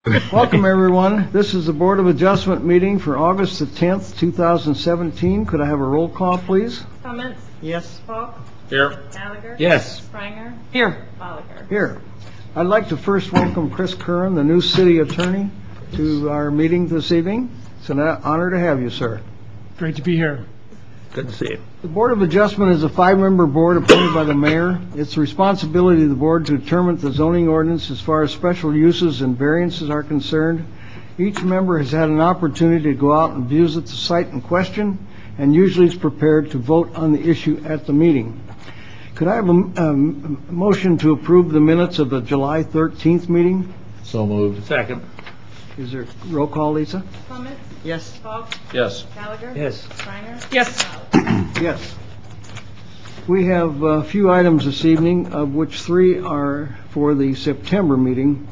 Welcome, everyone. This is the Board of Adjustment meeting for August the 10th, 2017. Could I have a roll call, please? Comments? Yes. Falk? Here. Gallagher? Yes. Springer? Here. Bolliger? Here. I'd like to first welcome Chris Curran, the new city attorney, to our meeting this evening. It's an honor to have you, sir. Great to be here. Good to see you. The Board of Adjustment is a 5-member board appointed by the mayor. It's the responsibility of the board to determine the zoning ordinance as far as special uses and variances are concerned. Each member has had an opportunity to go out and visit the site in question and usually is prepared to vote on the issue at the meeting. Could I have a motion to approve the minutes of the July 13th meeting? So moved. Second. Is there roll call, Lisa? Comments? Yes. Falk? Yes. Gallagher? Yes. Springer? Yes. Bolliger? Yes. We have a few items this evening, of which 3 are for the September meeting.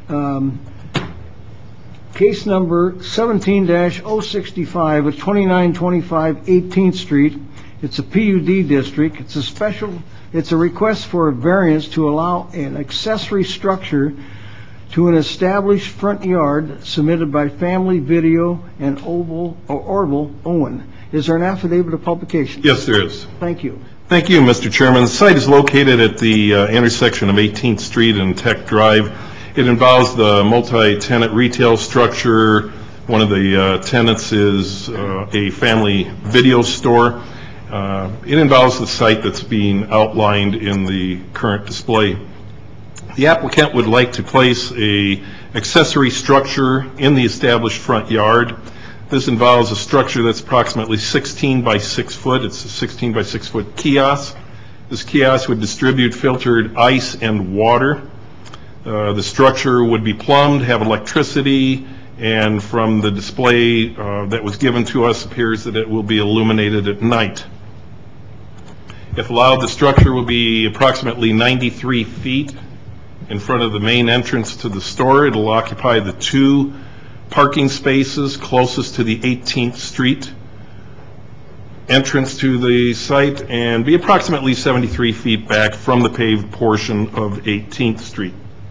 Case number 17-065 at 2925 18th Street. It's a PUD district. It's a request for a variance to allow an accessory structure to an established front yard submitted by Family Video and Orville Owen. Is there an affidavit of publication? Yes, there is. Thank you. Thank you, Mr. Chairman. The site is located at the intersection of 18th Street and Tech Drive. It involves the multi-tenant retail structure. One of the tenants is a Family Video store. It involves the site that's being outlined in the current display. The applicant would like to place an accessory structure in the established front yard. This involves a structure that's approximately 16 by 6 foot. It's a 16 by 6 foot kiosk. This kiosk would distribute filtered ice and water. The structure would be plumbed, have electricity, and from the display that was given to us appears that it will be illuminated at night. If allowed, the structure will be approximately 93 feet in front of the main entrance to the store. It'll occupy the 2 parking spaces closest to the 18th Street entrance to the site and be approximately 73 feet back from the paved portion of 18th Street.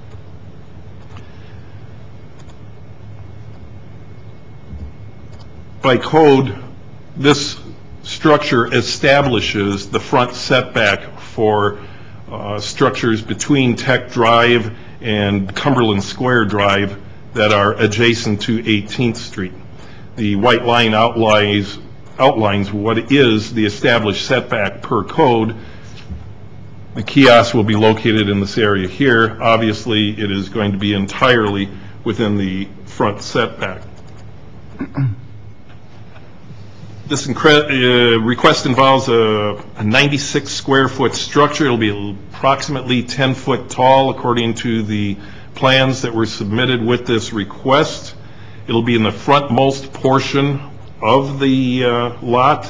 By code, this structure establishes the front setback for structures between Tech Drive and Cumberland Square Drive that are adjacent to 18th Street. The white line outlines what is the established setback per code. The kiosk will be located in this area here. Obviously, it is going to be entirely within the front setback. This request involves a 96 square foot structure. It'll be approximately 10 foot tall according to the plans that were submitted with this request. It'll be in the frontmost portion of the lot.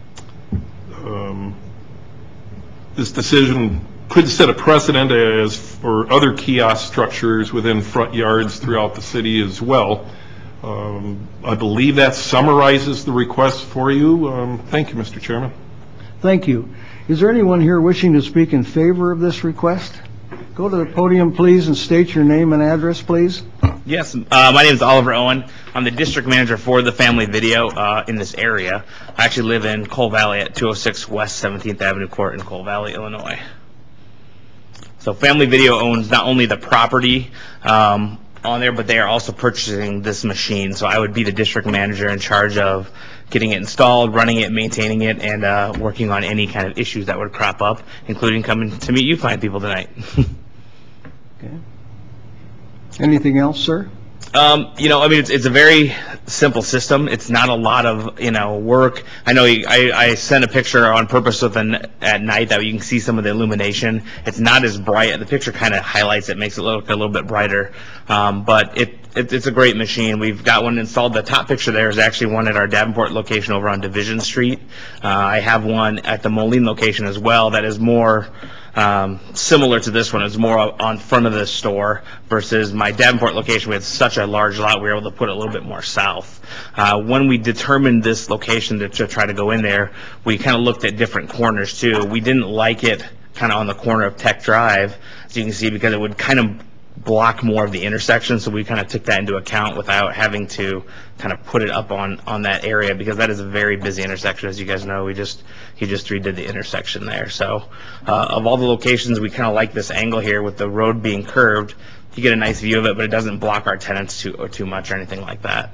This decision could set a precedent as for other kiosk structures within front yards throughout the city as well. I believe that summarizes the request for you. Thank you, Mr. Chairman. Thank you. Is there anyone here wishing to speak in favor of this request? Go to the podium, please, and state your name and address, please. Yes, my name is Oliver Owen. I'm the district manager for the Family Video in this area. I actually live in Cole Valley at 206 West 17th Avenue Court in Cole Valley, Illinois. So Family Video owns not only the property on there, but they are also purchasing this machine. So I would be the district manager in charge of getting it installed, running it, maintaining it, and working on any kind of issues that would crop up, including coming to meet you fine people tonight. Okay. Anything else, sir? It's a very simple system. It's not a lot of, work. I know I sent a picture on purpose at night that you can see some of the illumination. It's not as bright. The picture kind of highlights it, makes it look a little bit brighter. But it's a great machine. We've got one installed. The top picture there is actually one at our Davenport location over on Division Street. I have one at the Moline location as well that is more similar to this one. It's more on front of the store versus my Davenport location. We had such a large lot, we were able to put it a little bit more south. When we determined this location to try to go in there, we kind of looked at different corners too. We didn't like it kind of on the corner of Tech Drive, as you can see, because it would kind of block more of the intersection, so we kind of took that into account without having to kind of put it up on that area, because that is a very busy intersection. As you guys know, he just redid the intersection there. So of all the locations, we kind of like this angle here with the road being curved. You get a nice view of it, but it doesn't block our tenants too much or anything like that.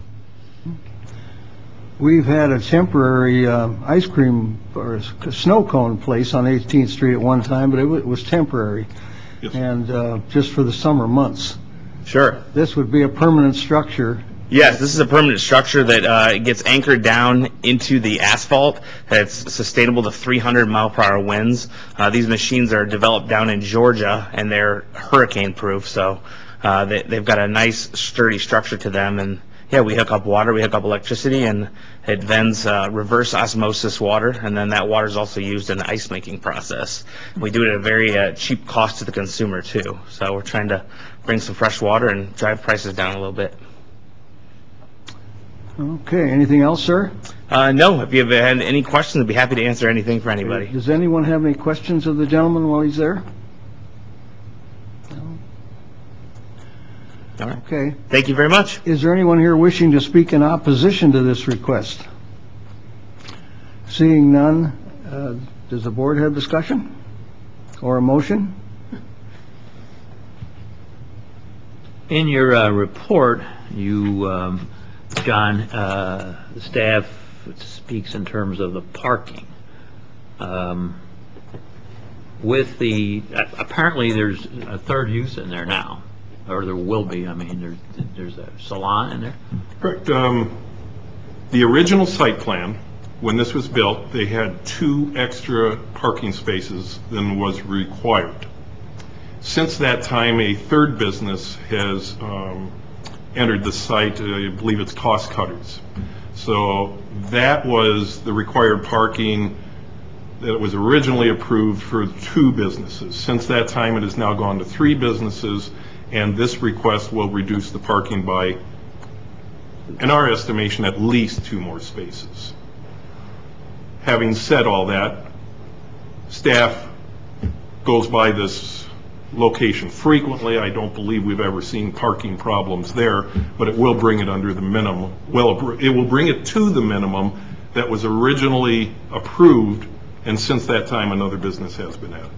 We've had a temporary ice cream or a snow cone place on 18th Street at one time, but it was temporary. Yes. And just for the summer months. Sure. This would be a permanent structure. Yes, this is a permanent structure that gets anchored down into the asphalt. That's sustainable to 300-mile-per-hour winds. These machines are developed down in Georgia, and they're hurricane-proof, so they've got a nice, sturdy structure to them. And yeah, we hook up water, we hook up electricity, and it vents reverse osmosis water, and then that water is also used in the ice making process. We do it at a very cheap cost to the consumer too. So we're trying to bring some fresh water and drive prices down a little bit. Okay, anything else, sir? No, if you have had any questions, I'd be happy to answer anything for anybody. Does anyone have any questions of the gentleman while he's there? No? All right. Okay. Thank you very much. Is there anyone here wishing to speak in opposition to this request? Seeing none, does the board have discussion or a motion? In your report, you, John, the staff speaks in terms of the parking. Apparently there's a third use in there now, or there will be. I mean, there's a salon in there. Correct. The original site plan, when this was built, they had 2 extra parking spaces than was required. Since that time, a third business has entered the site. I believe it's Cost Cutters. So that was the required parking that was originally approved for 2 businesses. Since that time, it has now gone to 3 businesses, and this request will reduce the parking by, in our estimation, at least 2 more spaces. Having said all that, staff goes by this location frequently. I don't believe we've ever seen parking problems there, but it will bring it under the minimum. Well, it will bring it to the minimum that was originally approved, and since that time, another business has been added.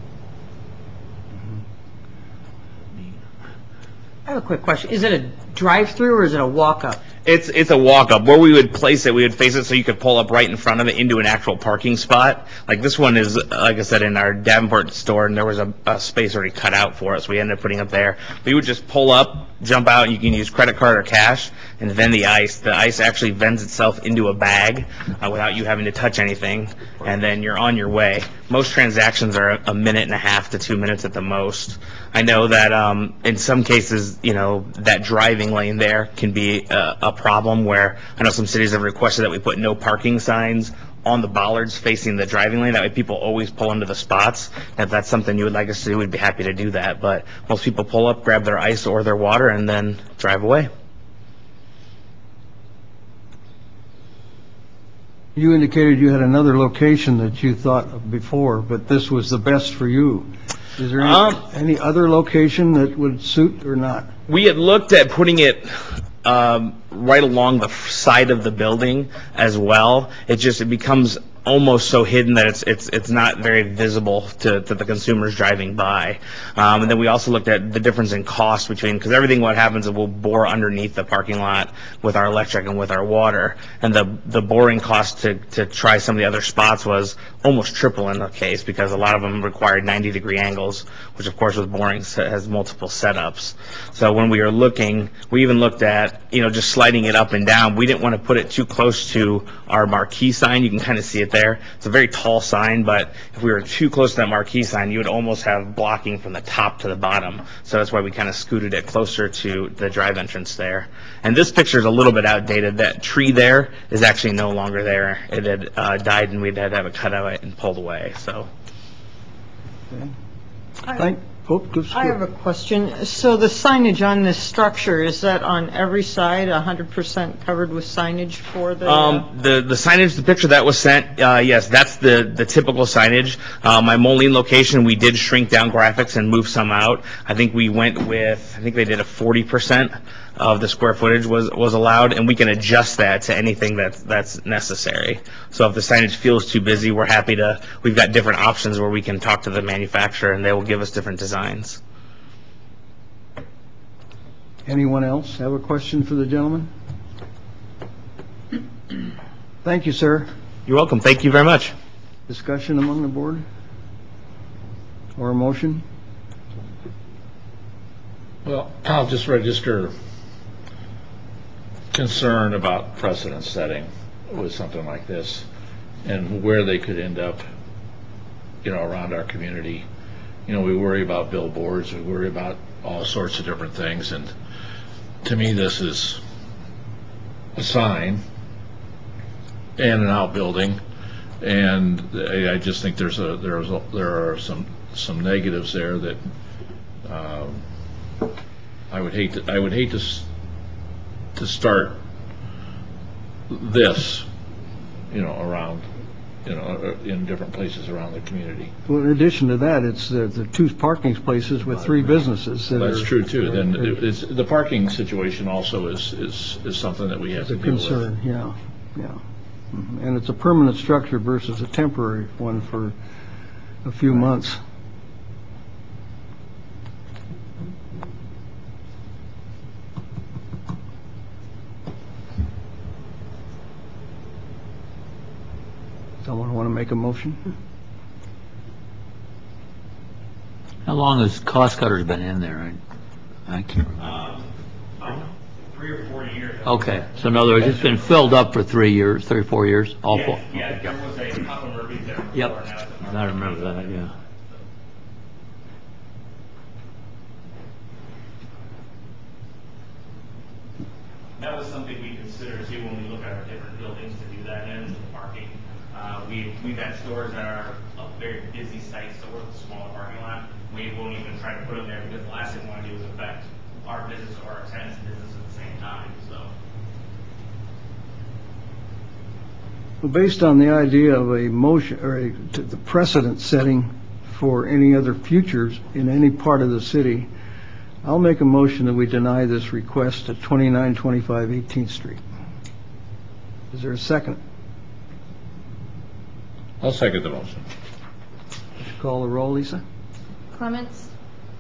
I have a quick question. Is it a drive-through or is it a walk-up? It's a walk-up. Where we would place it, we would face it so you could pull up right in front of it into an actual parking spot. Like this one is, like I said, in our Davenport store, and there was a space already cut out for us. We ended up putting up there. We would just pull up, jump out, and you can use credit card or cash, and vend the ice. The ice actually vends itself into a bag without you having to touch anything, and then you're on your way. Most transactions are a minute and a half to 2 minutes at the most. I know that in some cases, that driving lane there can be a problem, where I know some cities have requested that we put no parking signs on the bollards facing the driving lane. That way people always pull into the spots. If that's something you would like us to do, we'd be happy to do that. But most people pull up, grab their ice or their water, and then drive away. You indicated you had another location that you thought of before, but this was the best for you. Is there any other location that would suit or not? We had looked at putting it right along the side of the building as well. It becomes almost so hidden that it's not very visible to the consumers driving by. And then we also looked at the difference in cost because everything what happens is we'll bore underneath the parking lot with our electric and with our water. And the boring cost to try some of the other spots was almost triple in the case, because a lot of them required 90-degree angles, which of course with boring has multiple setups. So when we were looking, we even looked at just sliding it up and down. We didn't want to put it too close to our marquee sign. You can kind of see it there. It's a very tall sign, but if we were too close to that marquee sign, you would almost have blocking from the top to the bottom. So that's why we kind of scooted it closer to the drive entrance there. And this picture is a little bit outdated. That tree there is actually no longer there. It had died, and we'd had to have it cut out and pulled away. So. Okay. I have a question. So the signage on this structure, is that on every side, 100% covered with signage for the? The signage, the picture that was sent, yes, that's the typical signage. My Moline location, we did shrink down graphics and move some out. I think we went with, I think they did a 40% of the square footage was allowed, and we can adjust that to anything that's necessary. So if the signage feels too busy, we've got different options where we can talk to the manufacturer and they will give us different designs. Anyone else have a question for the gentleman? Thank you, sir. You're welcome. Thank you very much. Discussion among the board? Or a motion? Well, I'll just register concern about precedent setting with something like this and where they could end up, around our community. We worry about billboards, we worry about all sorts of different things, and to me this is a sign and an outbuilding, and I just think there are some negatives there that I would hate to start this, around, in different places around the community. Well, in addition to that, it's the two parking places with three businesses. That's true too. Then the parking situation also is something that we have to deal with. It's a concern, yeah. Mm-hmm. And it's a permanent structure versus a temporary one for a few months. Someone want to make a motion? How long has Cost Cutters been in there? I can't remember. 3 or 4 years. Okay, so in other words, it's been filled up for 3 or 4 years? All four? Yeah, there was a Papa Murphy's there before. Yep, Now it's a I remember that, yeah. That was something we consider too when we look at our different buildings to do that in, the parking. We've had stores that are a very busy site, so we're a smaller parking lot. We won't even try to put them there because the last thing we want to do is affect our business or our tenants' business at the same time, so. Well, based on the idea of a motion, or the precedent setting for any other futures in any part of the city, I'll make a motion that we deny this request at 2925 18th Street. Is there a second? I'll second the motion. Would you call the roll, Lisa? Clements?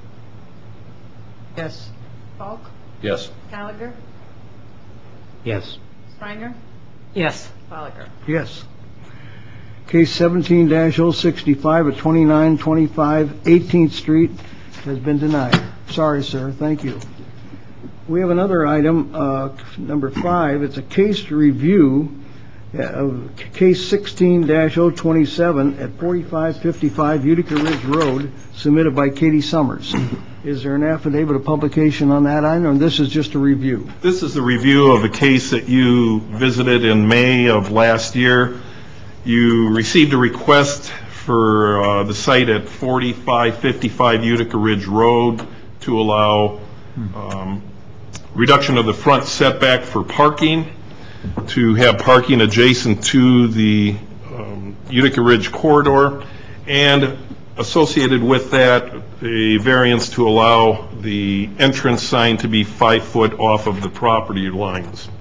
Yes. Falk? Yes. Gallagher? Yes. Springer? Yes. Bolliger? Yes. Case 17-065 at 2925 18th Street has been denied. Sorry, sir. Thank you. We have another item, number 5. It's a case review of case 16-027 at 4555 Utica Ridge Road, submitted by Katie Summers. Is there an affidavit of publication on that item, or this is just a review? This is a review of a case that you visited in May of last year. You received a request for the site at 4555 Utica Ridge Road to allow reduction of the front setback for parking, to have parking adjacent to the Utica Ridge corridor, and associated with that, a variance to allow the entrance sign to be 5 foot off of the property lines.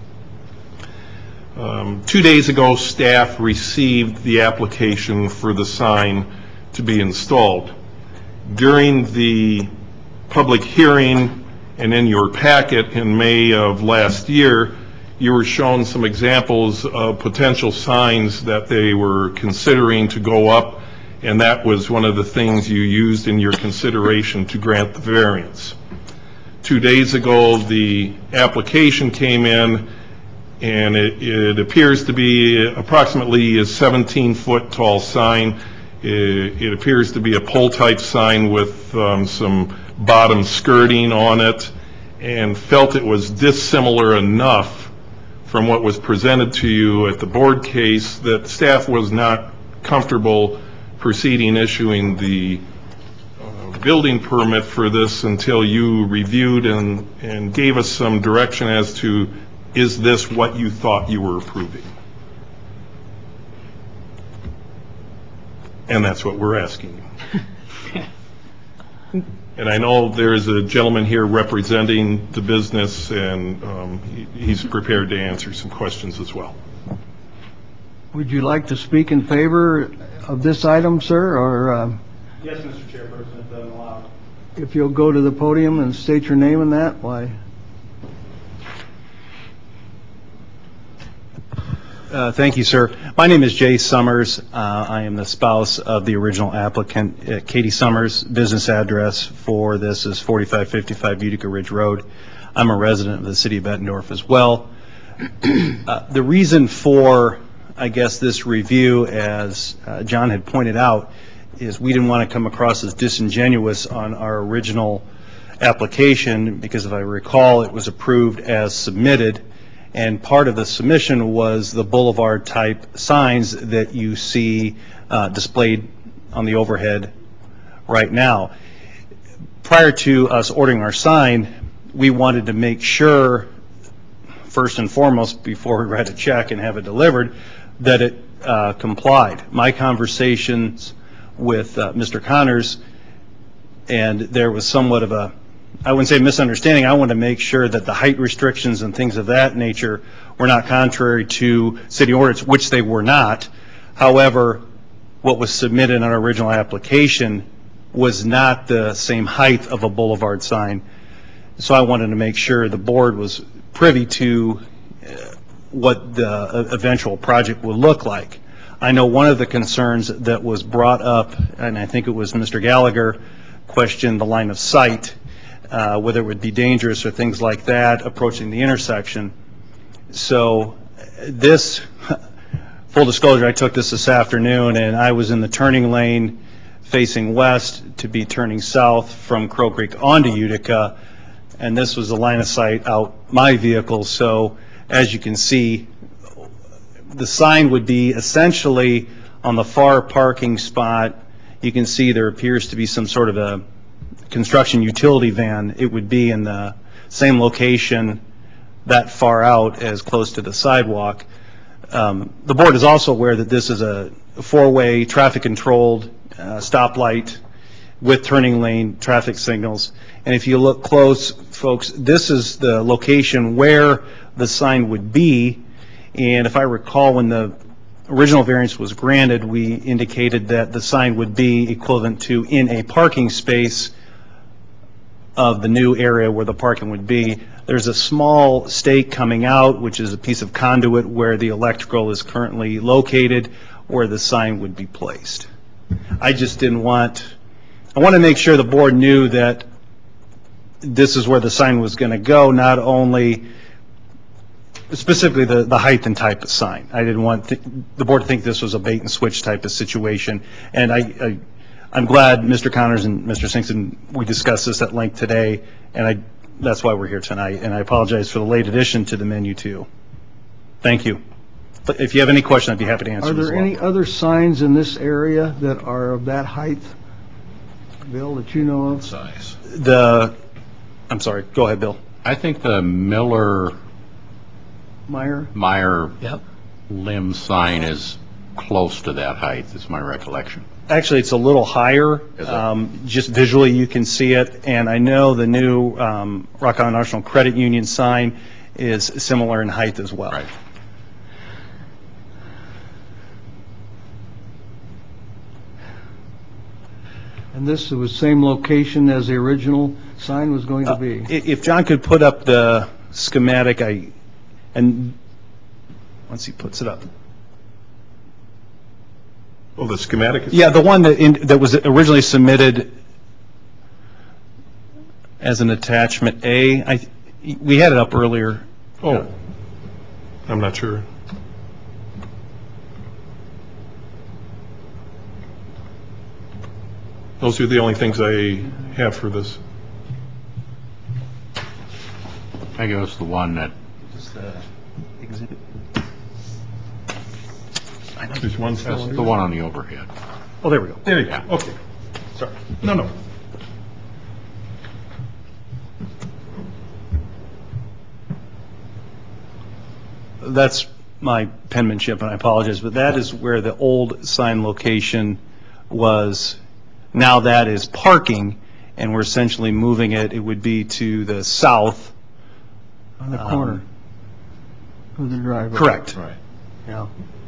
2 days ago, staff received the application for the sign to be installed. During the public hearing and in your packet in May of last year, you were shown some examples of potential signs that they were considering to go up, and that was one of the things you used in your consideration to grant the variance. 2 days ago, the application came in, and it appears to be approximately a 17-foot tall sign. It appears to be a pole-type sign with some bottom skirting on it, and felt it was dissimilar enough from what was presented to you at the board case that staff was not comfortable proceeding issuing the building permit for this until you reviewed and gave us some direction as to, is this what you thought you were approving? And that's what we're asking you. And I know there's a gentleman here representing the business, and he's prepared to answer some questions as well. Would you like to speak in favor of this item, sir, or? Yes, Mr. Chairperson, if I'm allowed. If you'll go to the podium and state your name and that, why? Thank you, sir. My name is Jay Summers. I am the spouse of the original applicant, Katie Summers. Business address for this is 4555 Utica Ridge Road. I'm a resident of the city of Bettendorf as well. The reason for, I guess, this review, as John had pointed out, is we didn't want to come across as disingenuous on our original application, because if I recall, it was approved as submitted. And part of the submission was the boulevard type signs that you see displayed on the overhead right now. Prior to us ordering our sign, we wanted to make sure, first and foremost, before we write a check and have it delivered, that it complied. My conversations with Mr. Connors, and there was somewhat of a, I wouldn't say misunderstanding. I wanted to make sure that the height restrictions and things of that nature were not contrary to city ordinance, which they were not. However, what was submitted in our original application was not the same height of a boulevard sign. So I wanted to make sure the board was privy to what the eventual project would look like. I know one of the concerns that was brought up, and I think it was Mr. Gallagher, questioned the line of sight, whether it would be dangerous or things like that approaching the intersection. So this, full disclosure, I took this afternoon, and I was in the turning lane facing west to be turning south from Crow Creek onto Utica, and this was the line of sight out my vehicle. So as you can see, the sign would be essentially on the far parking spot. You can see there appears to be some sort of a construction utility van. It would be in the same location that far out as close to the sidewalk. The board is also aware that this is a four-way traffic controlled stoplight with turning lane traffic signals. And if you look close, folks, this is the location where the sign would be. And if I recall, when the original variance was granted, we indicated that the sign would be equivalent to in a parking space of the new area where the parking would be. There's a small stake coming out, which is a piece of conduit where the electrical is currently located, where the sign would be placed. I just didn't want, I want to make sure the board knew that this is where the sign was going to go, not only specifically the height and type of sign. I didn't want the board to think this was a bait and switch type of situation. And I'm glad Mr. Connors and Mr. Singson, we discussed this at length today, and that's why we're here tonight. And I apologize for the late addition to the menu too. Thank you. But if you have any question, I'd be happy to answer. Are there any other signs in this area that are of that height, Bill, that you know of? Size. I'm sorry, go ahead, Bill. I think the Meyer Yep. limb sign is close to that height, is my recollection. Actually, it's a little higher. Is it? Just visually, you can see it. And I know the new Rock Island National Credit Union sign is similar in height as well. Right. And this was the same location as the original sign was going to be? If John could put up the schematic, and once he puts it up. Well, the schematic is... Yeah, the one that was originally submitted as an attachment A. We had it up earlier. Oh, I'm not sure. Those are the only things I have for this. I think it was the one that... Exhibit. There's one still That's under the there? one on the overhead. Oh, there we go. There you go. Okay. Sorry. No. That's my penmanship, and I apologize, but that is where the old sign location was. Now that is parking, and we're essentially moving it. It would be to the south. On the corner of the driveway. Correct. Right. Yeah.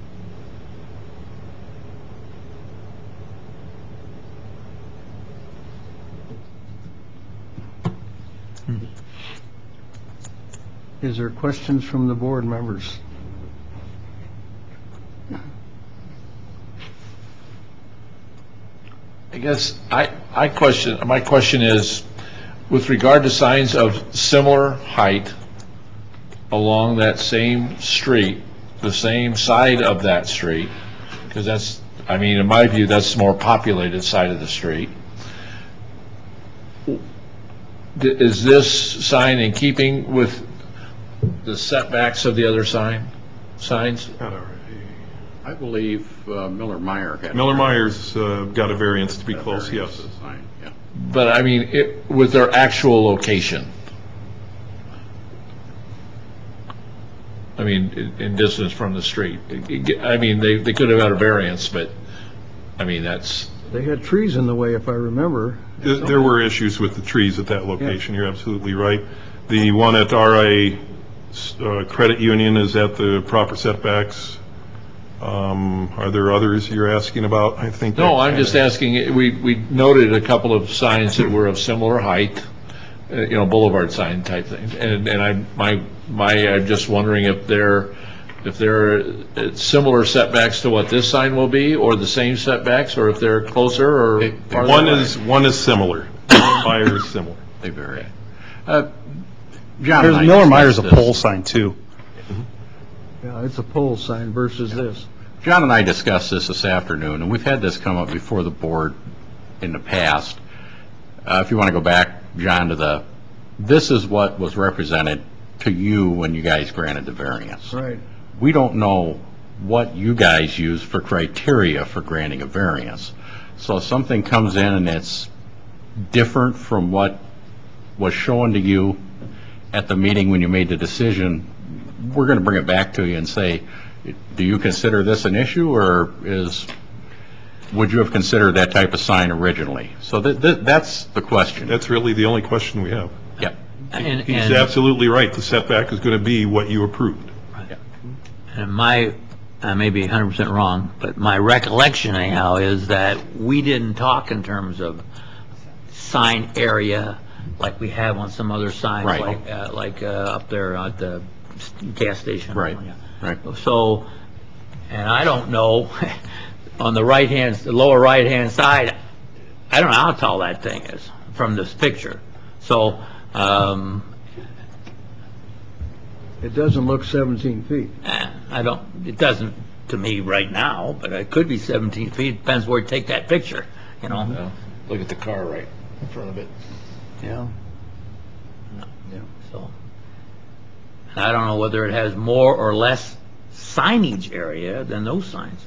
Is there questions from the board members? I guess my question is, with regard to signs of similar height along that same street, the same side of that street, because that's, I mean, in my view, that's the more populated side of the street. Is this sign in keeping with the setbacks of the other signs? I believe Miller-Meyer had. Miller-Meyer's got a variance to be close, yes. Sign, yeah. But I mean, with their actual location. I mean, in distance from the street. I mean, they could have had a variance, but, I mean, that's... They had trees in the way, if I remember. There were issues with the trees at that location, you're absolutely right. The one at RI Credit Union is at the proper setbacks. Are there others you're asking about? I think. No, I'm just asking, we noted a couple of signs that were of similar height, boulevard sign type things. And I'm just wondering if they're similar setbacks to what this sign will be, or the same setbacks, or if they're closer or farther. One is similar. Miller-Meyer is similar. They vary. Miller-Meyer's a pole sign too. Yeah, it's a pole sign versus this. John and I discussed this afternoon, and we've had this come up before the board in the past. If you want to go back, John, this is what was represented to you when you guys granted the variance. Right. We don't know what you guys use for criteria for granting a variance. So if something comes in and it's different from what was shown to you at the meeting when you made the decision, we're going to bring it back to you and say, do you consider this an issue, or would you have considered that type of sign originally? So that's the question. That's really the only question we have. Yeah. He's absolutely right. The setback is going to be what you approved. Yeah. And I may be 100% wrong, but my recollection anyhow is that we didn't talk in terms of sign area like we have on some other signs, Right. like up there at the gas station. Right. Right. So, and I don't know, on the lower right-hand side, I don't know how tall that thing is from this picture. So, It doesn't look 17 feet. it doesn't to me right now, but it could be 17 feet. Depends where you take that picture, Yeah. Look at the car right in front of it. Yeah. So, I don't know whether it has more or less signage area than those signs.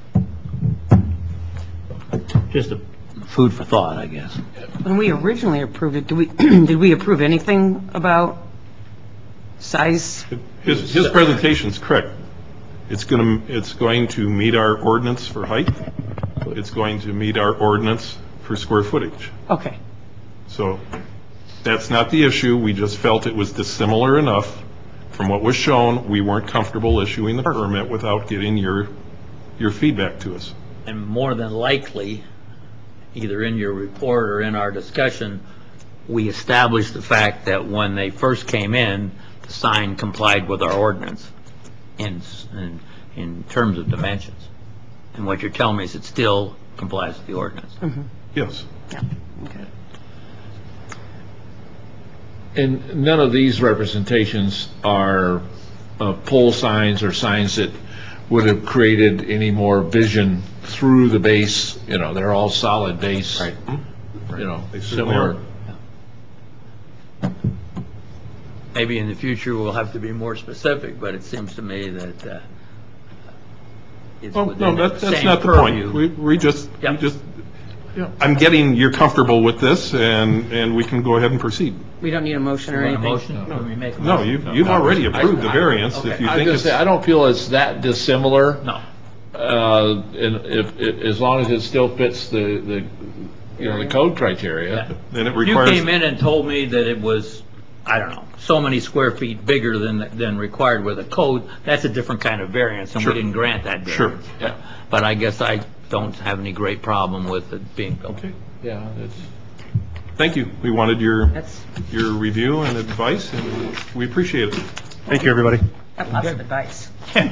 Just a food for thought, I guess. When we originally approved it, did we approve anything about size? His presentation is correct. It's going to meet our ordinance for height. It's going to meet our ordinance for square footage. Okay. So that's not the issue. We just felt it was dissimilar enough from what was shown. We weren't comfortable issuing the permit without getting your feedback to us. And more than likely, either in your report or in our discussion, we established the fact that when they first came in, the sign complied with our ordinance in terms of dimensions. And what you're telling me is it still complies with the ordinance. Yes. Yeah. Okay. And none of these representations are pole signs or signs that would have created any more vision through the base. They're all solid base. Right. They certainly Similar. are. Maybe in the future we'll have to be more specific, but it seems to me that it's Well, within no, the that's same not the purview. point. We just I'm getting you're comfortable with this, and we can go ahead and proceed. We don't need a motion or Want a anything? motion? Can we make a No, motion? you've already approved the variance. If you I think just it's, say, I don't feel it's that dissimilar. No. And as long as it still fits the code criteria. then it You requires. came in and told me that it was, I don't know, so many square feet bigger than required with a code. That's a different kind of variance, and Sure. we didn't grant that variance. Sure. Yeah. But I guess I don't have any great problem with it being. Okay. Yeah, it's. Thank you. We wanted your That's, review and advice, and we appreciate it. Thank you, everybody. got lots of advice.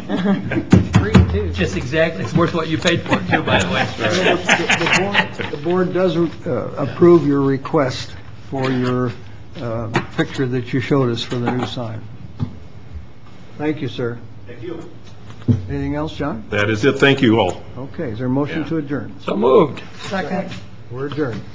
Just exactly. It's worth what you paid for it, too, by the way. The board does approve your request for your picture that you showed us for the new sign. Thank you, sir. Thank you. Anything else, John? That is it. Thank you all. Okay, is there a motion to adjourn? So moved. We're adjourned.